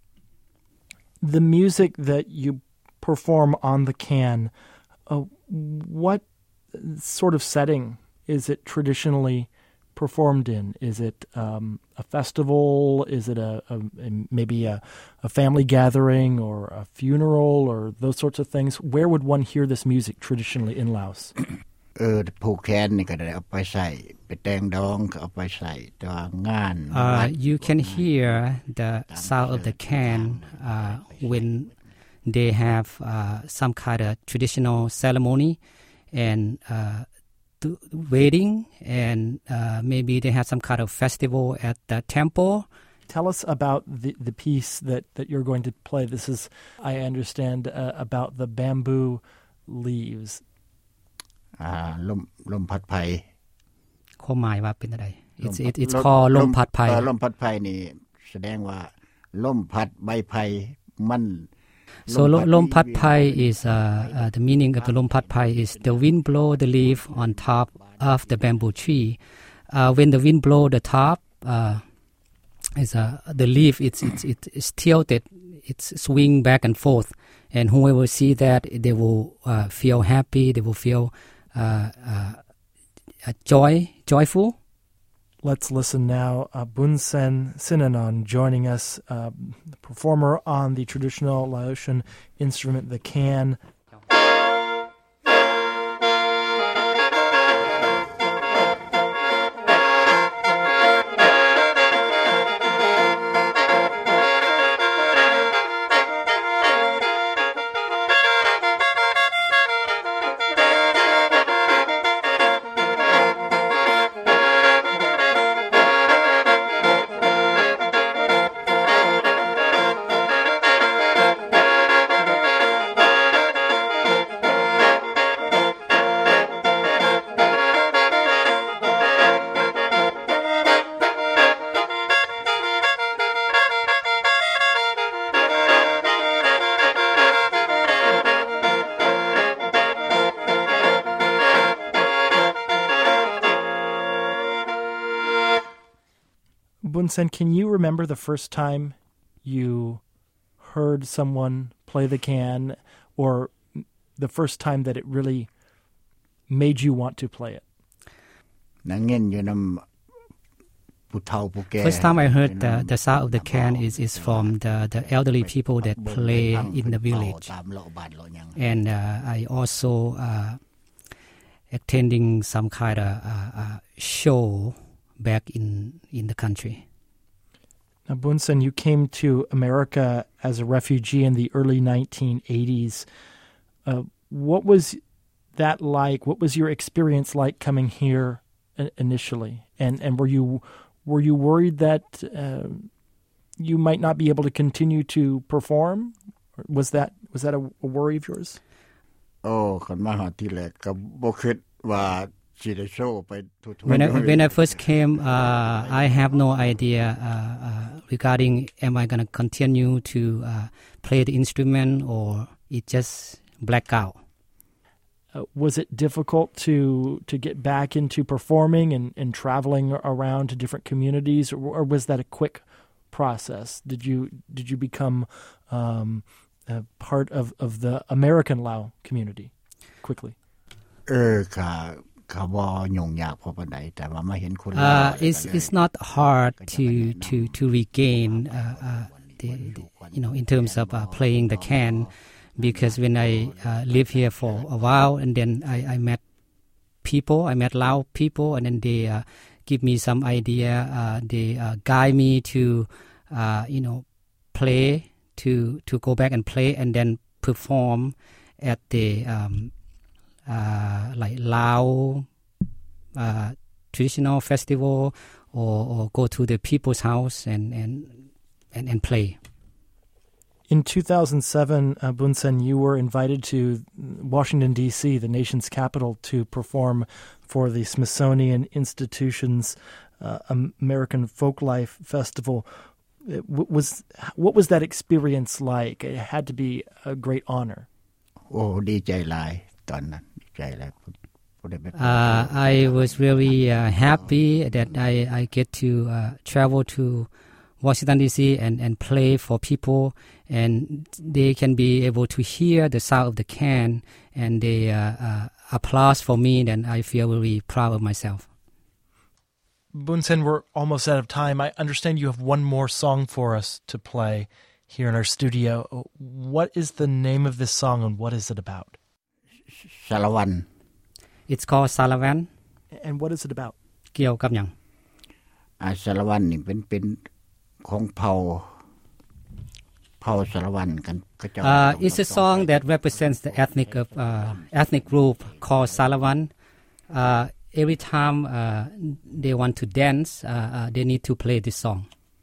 The music that you perform on the can, uh, what sort of setting is it traditionally performed in? Is it um, a festival? Is it a, a, a maybe a, a family gathering or a funeral or those sorts of things? Where would one hear this music traditionally in Laos? เออผูกแขนนี่ก็ได้เอาไปใส่ไปแต่งดองก็เอาไปใส่ตัวงาน Uh, you can hear the sound of the can uh, when they have uh, some kind of traditional ceremony and uh, wedding, and uh, maybe they have some kind of festival at the temple. Tell us about the, the piece that, that you're going to play. This is, I understand, uh, about the bamboo leaves. อ่าลมลมพัดไผ่ความหมายว่าเป็นอะไร It's it, it's called ลมพัดไผ่ลมพัดไผ่นี่แสดงว่าลมพัดใบไผ่มัน So lom pad pai is uh, uh, the meaning of the lom pad pai is the wind blow the leaf on top of the bamboo tree. Uh, when the wind blow the top, uh, is uh, the leaf it's it's it's tilted, it's swing back and forth, and whoever see that they will uh, feel happy, they will feel uh, uh, joy, joyful. Let's listen now. Uh, Bunsen Sinanon joining us, uh, performer on the traditional Laotian instrument, the can. Bunsen, can you remember the first time you heard someone play the can, or the first time that it really made you want to play it? First time I heard the, the sound of the can is, is from the, the elderly people that play in the village. And uh, I also uh, attending some kind of uh, uh, show back in, in the country. Now, Bunsen, you came to America as a refugee in the early nineteen eighties. Uh, what was that like? What was your experience like coming here initially? And and were you were you worried that uh, you might not be able to continue to perform? Was that was that a, a worry of yours? Oh, คนมาหาที่แรกก็บ่คิดว่า When I, when I first came, uh, I have no idea uh, uh, regarding am I going to continue to uh, play the instrument or it just black out. Uh, was it difficult to to get back into performing and, and traveling around to different communities, or, or was that a quick process? Did you did you become um, a part of, of the American Lao community quickly? Uh, Uh, it's it's not hard to to to regain uh, uh, the, the you know in terms of uh, playing the can, because when I uh, live here for a while and then I, I met people, I met Lao people, and then they uh, give me some idea. Uh, they uh, guide me to uh, you know play to to go back and play and then perform at the um, Uh, like Lao uh, traditional festival, or, or go to the people's house and and, and, and play. In two thousand seven, uh, Bunsen, you were invited to Washington, D C, the nation's capital, to perform for the Smithsonian Institution's uh, American Folklife Festival. It w- was What was that experience like? It had to be a great honor. โอ้ดีใจหลายตอนนั้นดีใจหลาย Uh, I was really uh, happy that I, I get to uh, travel to Washington, D C and, and play for people, and they can be able to hear the sound of the can, and they uh, uh, applause for me, and I feel really proud of myself. Bunsen, we're almost out of time. I understand you have one more song for us to play here in our studio. What is the name of this song, and what is it about? สารวัน It's called Salavan. And what is it about? เกี่ยวกับหยังอ่าสารวันนี่เป็นเป็นของเผ่าเผ่าสารวันกันเขาเจ้า Uh, it's a song that represents the ethnic of uh, ethnic group called Salavan. Uh, every time uh, they want to dance, uh, uh, they need to play this song.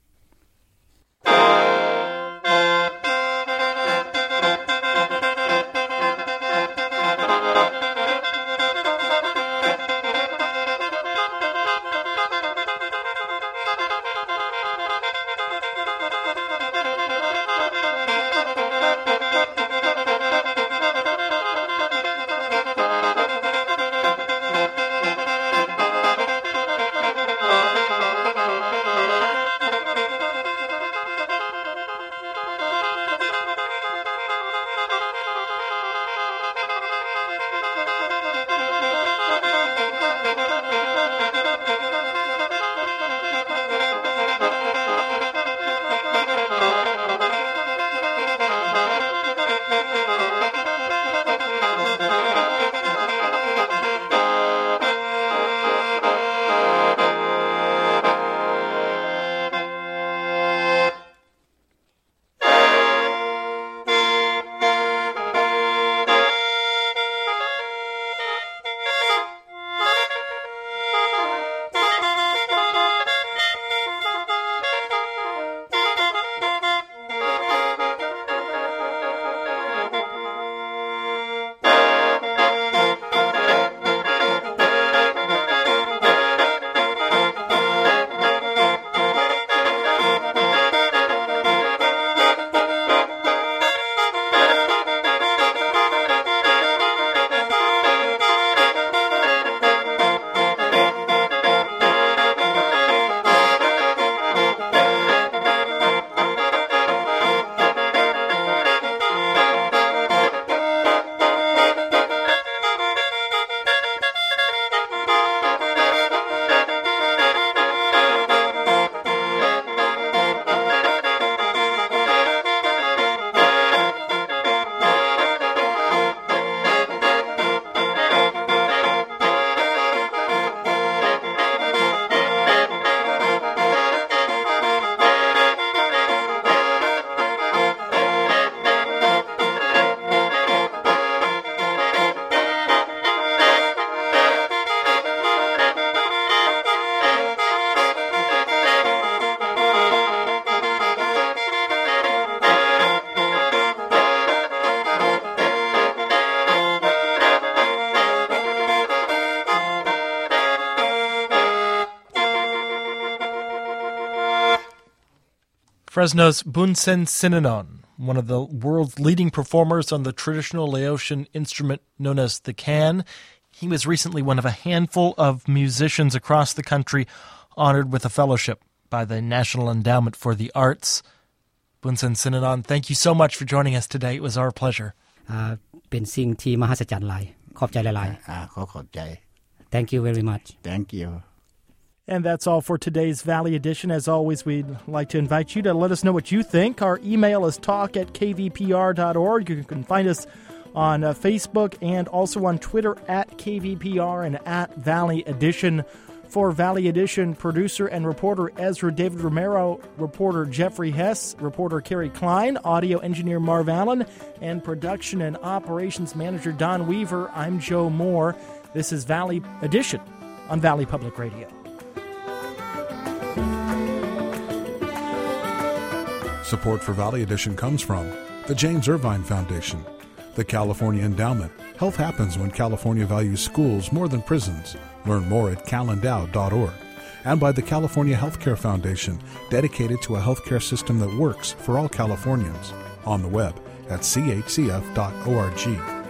Fresno's Bunsen Sinanon, one of the world's leading performers on the traditional Laotian instrument known as the can. He was recently one of a handful of musicians across the country honored with a fellowship by the National Endowment for the Arts. Bunsen Sinanon, thank you so much for joining us today. It was our pleasure. เป็นสิ่งที่มหัศจรรย์หลายขอบใจหลายอ่าขอขอบใจ Thank you very much. Thank you. And that's all for today's Valley Edition. As always, we'd like to invite you to let us know what you think. Our email is talk at k v p r dot org. You can find us on uh, Facebook and also on Twitter at K V P R and at Valley Edition. For Valley Edition, producer and reporter Ezra David Romero, reporter Jeffrey Hess, reporter Kerry Klein, audio engineer Marv Allen, and production and operations manager Don Weaver, I'm Joe Moore. This is Valley Edition on Valley Public Radio. Support for Valley Edition comes from the James Irvine Foundation, the California Endowment. Health happens when California values schools more than prisons. Learn more at cal endow dot org. And by the California Healthcare Foundation, dedicated to a healthcare system that works for all Californians. On the web at c h c f dot org.